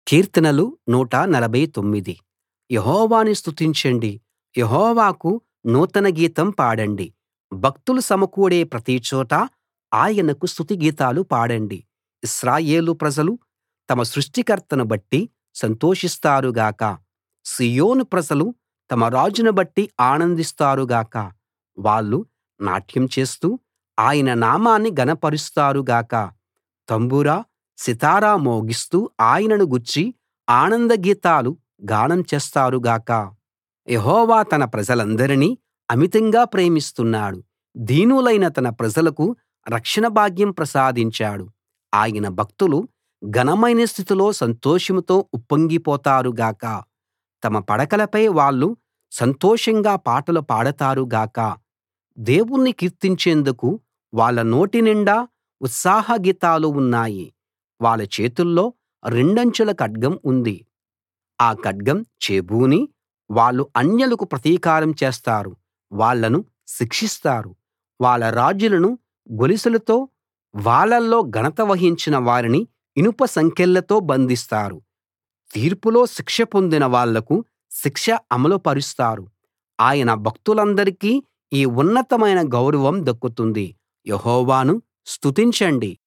కీర్తనలు 149 యెహోవాను స్తుతించండి. యెహోవాకు నూతన గీతం పాడండి. భక్తులు సమకూడే ప్రతి చోటా ఆయనకు స్తుతి గీతాలు పాడండి. ఇశ్రాయేలు ప్రజలు తమ సృష్టికర్తను బట్టి సంతోషిస్తారు గాక. సీయోను ప్రజలు తమ రాజును బట్టి ఆనందిస్తారు గాక. వాళ్ళు నాట్యం చేస్తూ ఆయన నామాన్ని ఘనపరుస్తారు గాక. తంబుర సితారా మోగిస్తూ ఆయనను గూర్చి ఆనంద గీతాలు గానం చేస్తారు గాక. యెహోవా తన ప్రజలందరినీ అమితంగా ప్రేమిస్తున్నాడు. దీనులైన తన ప్రజలకు రక్షణ భాగ్యం ప్రసాదించాడు. ఆయన భక్తులు ఘనమైన స్థితిలో సంతోషంతో ఉప్పొంగిపోతారు గాక. తమ పడకలపై వాళ్ళు సంతోషంగా పాటలు పాడతారు గాక. దేవుణ్ణి కీర్తించేందుకు వాళ్ళ నోటి నిండా ఉత్సాహ గీతాలు ఉన్నాయి. వాళ్ళ చేతుల్లో రెండంచుల ఖడ్గం ఉంది. ఆ ఖడ్గం చేబూని వాళ్ళు అన్యులకు ప్రతీకారం చేస్తారు. వాళ్ళను శిక్షిస్తారు. వాళ్ళ రాజులను గొలుసులతో, వాళ్ళలో ఘనత వహించిన వారిని ఇనుప సంకెళ్లతో బంధిస్తారు. తీర్పులో శిక్ష పొందిన వాళ్లకు శిక్ష అమలు పరుస్తారు. ఆయన భక్తులందరికీ ఈ ఉన్నతమైన గౌరవం దక్కుతుంది. యెహోవాను స్తుతించండి.